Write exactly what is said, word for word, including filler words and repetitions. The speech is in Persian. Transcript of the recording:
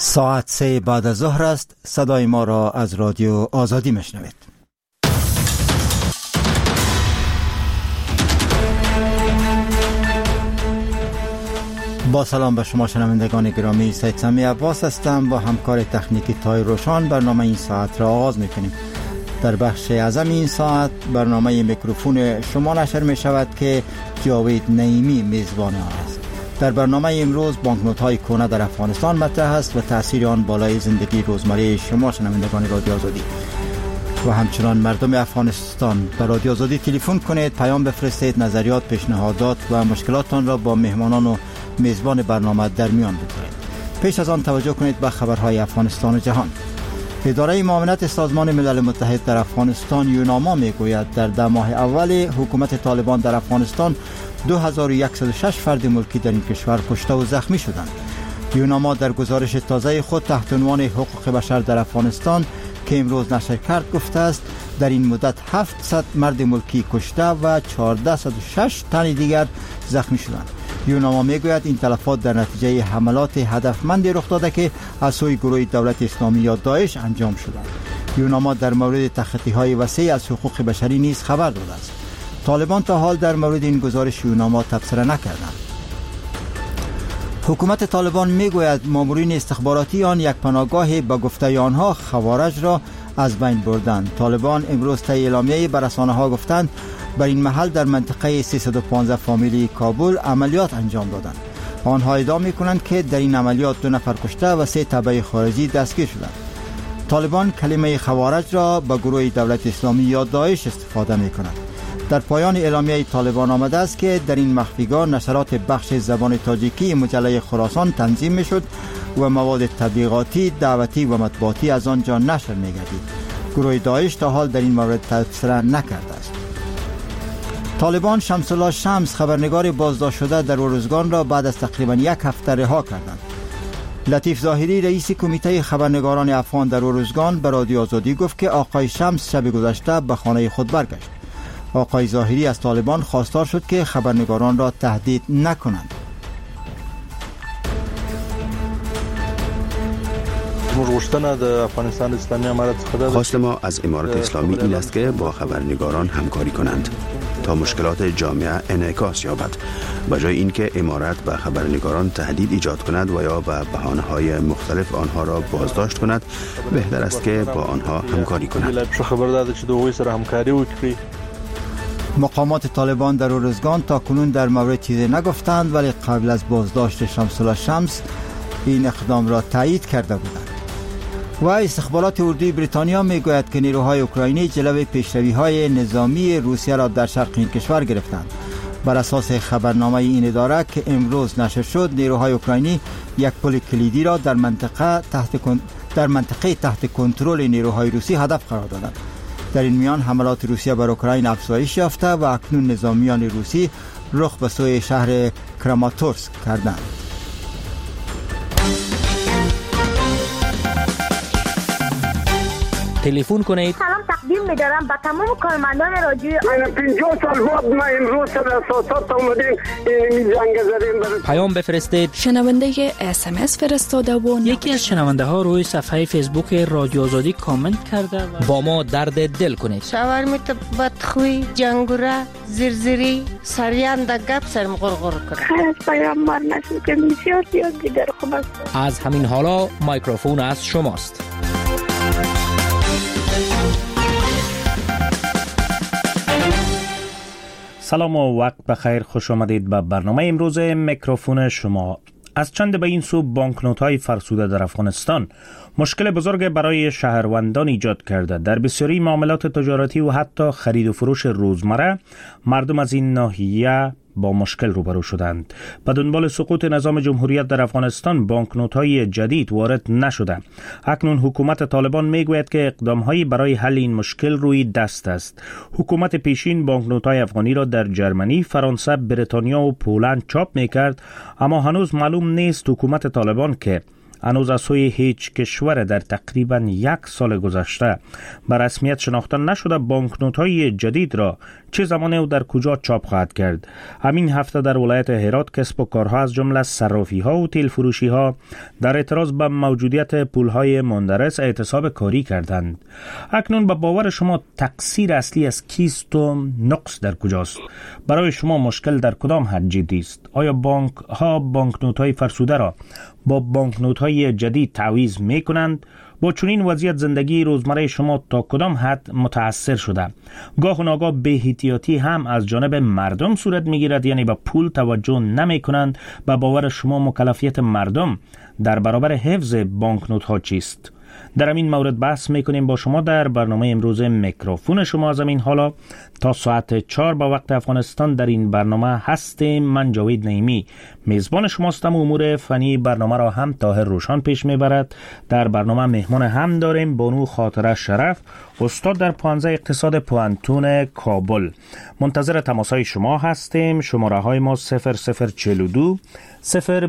ساعت سه بعد از ظهر است. صدای ما را از رادیو آزادی میشنوید. با سلام به شما شنوندگان گرامی، سید سمی عباس هستم. با همکار تکنیکی تای روشان برنامه این ساعت را آغاز میکنیم. در بخش اعظم این ساعت برنامه میکروفون شما نشر می شود که جاوید نعیمی میزبان آن است. در برنامه امروز بانکنوت‌های کهنه در افغانستان مطرح است و تاثیر آن بالای زندگی روزمره شما شنوندگان رادیو آزادی. و همچنان مردم افغانستان به رادیو آزادی تلفن کنید، پیام بفرستید، نظریات، پیشنهادات و مشکلاتتان را با مهمانان و میزبان برنامه در میان بگذارید. پیش از آن توجه کنید به خبرهای افغانستان و جهان. اداره معاونت سازمان ملل متحد در افغانستان یوناما میگوید در ده ماه اول حکومت طالبان در افغانستان دو هزار و صد و شش فرد ملکی در این کشور کشته و زخمی شدند. یوناما در گزارش تازه خود تحت عنوان حقوق بشر در افغانستان که امروز نشر کرد گفته است در این مدت هفتصد مرد ملکی کشته و چهارصد و شش تن دیگر زخمی شدند. یوناما میگوید این تلفات در نتیجه حملات هدفمندی رخ داده که از سوی گروه دولت اسلامی یا داعش انجام شدند. یوناما در مورد تخطی‌های وسیع از حقوق بشری نیز خبر داده است. طالبان تا حال در مورد این گزارش یوناما تبصره نکردند. حکومت طالبان میگوید مامورین استخباراتی آن یک پناهگاه به گفته آنها خوارج را از بین بردند. طالبان امروز طی اعلامیه به رسانه‌ها گفتند بر این محل در منطقه سیصد و پانزده فامیلی کابل عملیات انجام دادند. آنها ادعا می‌کنند که در این عملیات دو نفر کشته و سه تبع خارجی دستگیر شدند. طالبان کلمه خوارج را به گروه دولت اسلامی یا داعش استفاده می‌کنند. در پایان اعلامیه طالبان آمده است که در این مخفیگاه نشرات بخش زبان تاجیکی مجله خراسان تنظیم می‌شد و مواد تبلیغاتی، دعوتی و مطبوعاتی از آنجا نشر می‌گردید. گروه داعش تا حال در این مورد تبصره نکرده است. طالبان شمس الله شمس خبرنگار بازداشت شده در اروزگان را بعد از تقریبا یک هفته رها کردند. لطیف ظاهری رئیس کمیته خبرنگاران افغان در اروزگان به رادیو آزادی گفت که آقای شمس شب گذشته به خانه خود برگشت. آقای ظاهری از طالبان خواستار شد که خبرنگاران را تهدید نکنند. خواست ما از امارت اسلامی این است که با خبرنگاران همکاری کنند تا مشکلات جامعه انعکاس یابد، به جای اینکه امارت به خبرنگاران تهدید ایجاد کند و یا به بهانه‌های مختلف آنها را بازداشت کند، بهتر است که با آنها همکاری کند. مقامات طالبان در اروزگان تا کنون در مورد چیزی نگفتند، ولی قبل از بازداشت شمس الله شمس این اقدام را تایید کرده بودند. و استخبارات اردوی بریتانیا میگوید که نیروهای اوکراینی جلوی پیشروی‌های نظامی روسیه را در شرق این کشور گرفتند. بر اساس خبرنامه این اداره که امروز نشر شد، نیروهای اوکراینی یک پل کلیدی را در منطقه تحت در منطقه تحت کنترل نیروهای روسی هدف قرار دادند. در این میان حملات روسیه بر اوکراین افزایش یافته و اکنون نظامیان روسی رخ به سوی شهر کراماتورسک کردند. تلفن کنید. سلام تقدیم می‌دارم به تمام کارمندان رادیو. من پنجاه سال بعد ما امروز سر اساسات اومدیم این زنگ زدیم. پیام بفرستید. شنونده اس ام اس فرستاده و یکی از شنونده ها روی صفحه فیسبوک رادیو آزادی کامنت کرده و با ما درد دل کنید. شاورمیت بدخوی، جنگوره، زرزری، سریان در گپ سرم غرغر کنه. خیر از پیامبر نشد که بسیار زیاد دیگر خوب است. از همین حالا میکروفون از شماست. سلام و وقت بخیر، خوش آمدید به برنامه امروز میکروفون شما. از چند به این سو بانکنوت‌های فرسوده در افغانستان مشکل بزرگ برای شهروندان ایجاد کرده. در بسیاری معاملات تجارتی و حتی خرید و فروش روزمره مردم از این ناحیه با مشکل روبرو شدند. به دنبال سقوط نظام جمهوریت در افغانستان بانکنوت‌های جدید وارد نشده. اکنون حکومت طالبان میگوید که اقدام‌هایی برای حل این مشکل روی دست است. حکومت پیشین بانکنوت‌های افغانی را در جرمنی، فرانسه، بریتانیا و پولند چاپ می‌کرد، اما هنوز معلوم نیست حکومت طالبان که هنوز از سوی هیچ کشور در تقریبا یک سال گذشته به رسمیت شناخته نشده بانکنوت‌های جدید را چه زمان و در کجا چاپ خواهد کرد. همین هفته در ولایت هرات کسب و کارها از جمله صرافی‌ها و تیل فروشی‌ها در اعتراض به موجودیت پول‌های مندرس اعتصاب کاری کردند. اکنون به باور شما تقصیر اصلی از کیست و نقص در کجاست؟ برای شما مشکل در کدام حد جدی است؟ آیا بانک ها بانکنوت‌های فرسوده را با بانکنوت‌های جدید تعویض می‌کنند؟ با چنین وضعیت زندگی روزمره شما تا کدام حد متاثر شده؟ گاه و ناگاه بی‌احتیاطی هم از جانب مردم صورت می‌گیرد، یعنی به پول توجه نمی‌کنند. به باور شما مکلفیت مردم در برابر حفظ بانکنوت‌ها چیست؟ در این مورد بحث میکنیم با شما در برنامه امروز میکروفون شما. از این حالا تا ساعت چهار با وقت افغانستان در این برنامه هستیم. من جاوید نعیمی میزبان شماستم. امور فنی برنامه را هم طاهر روشان پیش میبرد. در برنامه مهمان هم داریم بانو خاطره شرف، استاد در پانزه اقتصاد پوهنتون کابل. منتظر تماسهای شما هستیم. شماره های ما صفر صفر چهل و دو صفر